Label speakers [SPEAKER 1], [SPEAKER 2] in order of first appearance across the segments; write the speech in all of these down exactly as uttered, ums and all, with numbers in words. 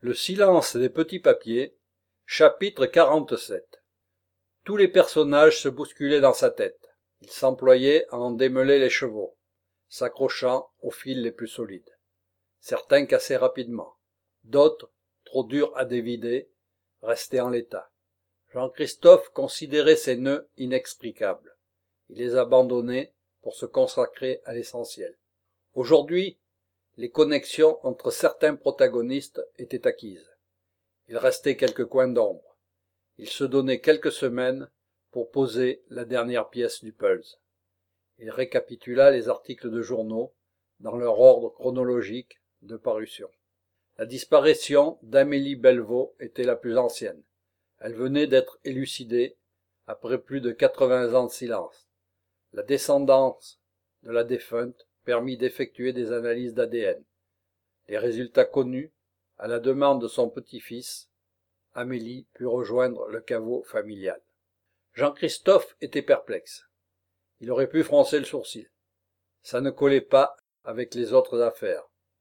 [SPEAKER 1] Le silence des petits papiers, chapitre quarante-sept. Tous les personnages se bousculaient dans sa tête. Il s'employait à en démêler les chevaux, s'accrochant aux fils les plus solides. Certains cassaient rapidement, d'autres, trop durs à dévider, restaient en l'état. Jean-Christophe considérait ces nœuds inextricables. Il les abandonnait pour se consacrer à l'essentiel. Aujourd'hui, les connexions entre certains protagonistes étaient acquises. Il restait quelques coins d'ombre. Il se donnait quelques semaines pour poser la dernière pièce du puzzle. Il récapitula les articles de journaux dans leur ordre chronologique de parution. La disparition d'Amélie Bellevaux était la plus ancienne. Elle venait d'être élucidée après plus de quatre-vingts ans de silence. La descendance de la défunte permit d'effectuer des analyses d'A D N. Les résultats connus, à la demande de son petit-fils, Amélie put rejoindre le caveau familial. Jean-Christophe était perplexe. Il aurait pu froncer le sourcil. Ça ne collait pas avec les autres affaires.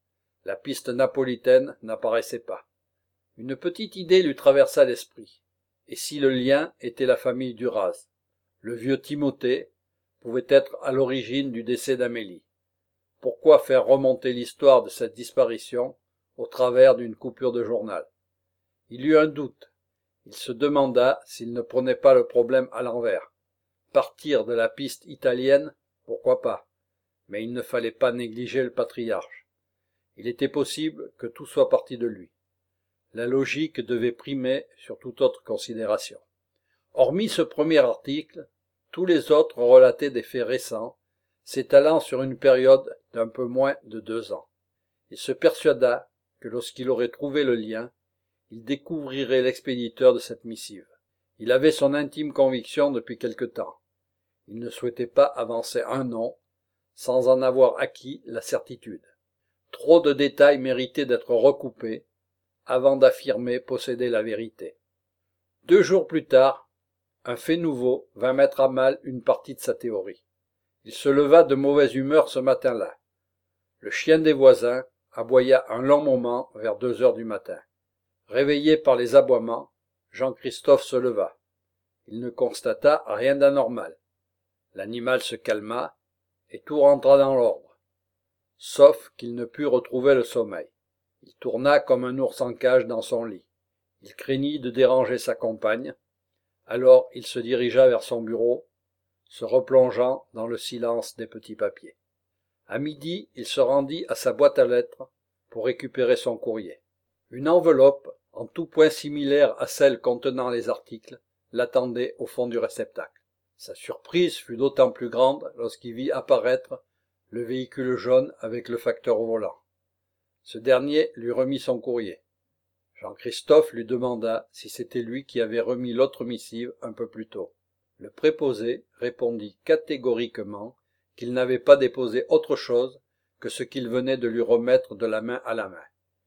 [SPEAKER 1] La piste napolitaine n'apparaissait pas. Une petite idée lui traversa l'esprit. Et si le lien était la famille Duraz? Le vieux Timothée pouvait être à l'origine du décès d'Amélie. Pourquoi faire remonter l'histoire de cette disparition au travers d'une coupure de journal? Il eut un doute. Il se demanda s'il ne prenait pas le problème à l'envers. Partir de la piste italienne, pourquoi pas, mais il ne fallait pas négliger le patriarche. Il était possible que tout soit parti de lui. La logique devait primer sur toute autre considération. Hormis ce premier article, tous les autres relataient des faits récents, s'étalant sur une période d'un peu moins de deux ans. Il se persuada que lorsqu'il aurait trouvé le lien, il découvrirait l'expéditeur de cette missive. Il avait son intime conviction depuis quelque temps. Il ne souhaitait pas avancer un nom sans en avoir acquis la certitude. Trop de détails méritaient d'être recoupés avant d'affirmer posséder la vérité. Deux jours plus tard, un fait nouveau vint mettre à mal une partie de sa théorie. Il se leva de mauvaise humeur ce matin-là. Le chien des voisins aboya un long moment vers deux heures du matin. Réveillé par les aboiements, Jean-Christophe se leva. Il ne constata rien d'anormal. L'animal se calma et tout rentra dans l'ordre, sauf qu'il ne put retrouver le sommeil. Il tourna comme un ours en cage dans son lit. Il craignit de déranger sa compagne. Alors il se dirigea vers son bureau, se replongeant dans le silence des petits papiers. À midi, il se rendit à sa boîte à lettres pour récupérer son courrier. Une enveloppe, en tout point similaire à celle contenant les articles, l'attendait au fond du réceptacle. Sa surprise fut d'autant plus grande lorsqu'il vit apparaître le véhicule jaune avec le facteur au volant. Ce dernier lui remit son courrier. Jean-Christophe lui demanda si c'était lui qui avait remis l'autre missive un peu plus tôt. Le préposé répondit catégoriquement qu'il n'avait pas déposé autre chose que ce qu'il venait de lui remettre de la main à la main.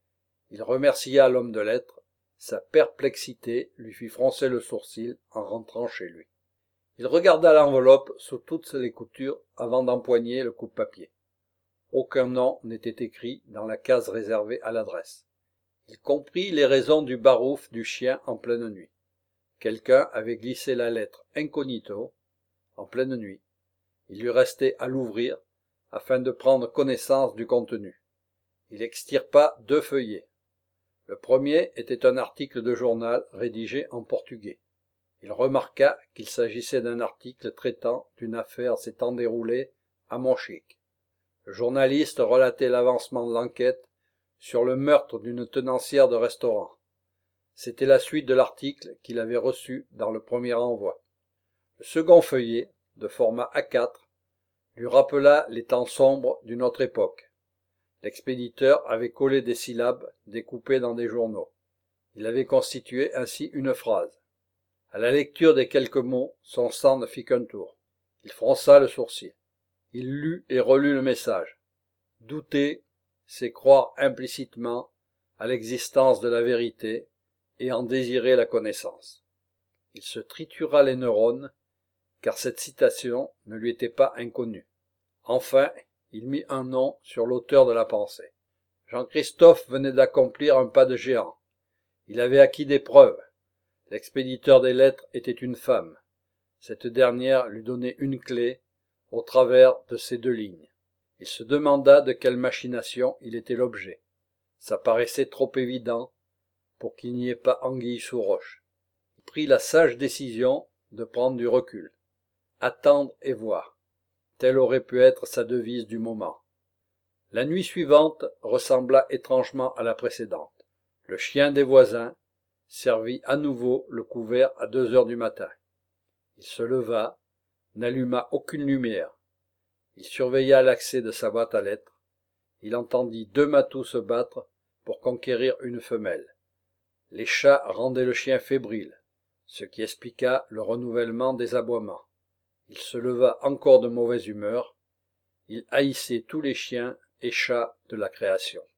[SPEAKER 1] Il remercia l'homme de lettres. Sa perplexité lui fit froncer le sourcil en rentrant chez lui. Il regarda l'enveloppe sous toutes les coutures avant d'empoigner le coupe-papier. Aucun nom n'était écrit dans la case réservée à l'adresse. Il comprit les raisons du barouf du chien en pleine nuit. Quelqu'un avait glissé la lettre incognito en pleine nuit. Il lui restait à l'ouvrir afin de prendre connaissance du contenu. Il extirpa deux feuillets. Le premier était un article de journal rédigé en portugais. Il remarqua qu'il s'agissait d'un article traitant d'une affaire s'étant déroulée à Montchique. Le journaliste relatait l'avancement de l'enquête sur le meurtre d'une tenancière de restaurant. C'était la suite de l'article qu'il avait reçu dans le premier envoi. Le second feuillet, de format A quatre, lui rappela les temps sombres d'une autre époque. L'expéditeur avait collé des syllabes découpées dans des journaux. Il avait constitué ainsi une phrase. À la lecture des quelques mots, son sang ne fit qu'un tour. Il fronça le sourcil. Il lut et relut le message. Douter, c'est croire implicitement à l'existence de la vérité et en désirer la connaissance. Il se tritura les neurones, car cette citation ne lui était pas inconnue. Enfin, il mit un nom sur l'auteur de la pensée. Jean-Christophe venait d'accomplir un pas de géant. Il avait acquis des preuves. L'expéditeur des lettres était une femme. Cette dernière lui donnait une clé au travers de ces deux lignes. Il se demanda de quelle machination il était l'objet. Ça paraissait trop évident pour qu'il n'y ait pas anguille sous roche. Il prit la sage décision de prendre du recul. Attendre et voir. Telle aurait pu être sa devise du moment. La nuit suivante ressembla étrangement à la précédente. Le chien des voisins servit à nouveau le couvert à deux heures du matin. Il se leva, n'alluma aucune lumière. Il surveilla l'accès de sa boîte à lettres. Il entendit deux matous se battre pour conquérir une femelle. Les chats rendaient le chien fébrile, ce qui expliqua le renouvellement des aboiements. Il se leva encore de mauvaise humeur. Il haïssait tous les chiens et chats de la création.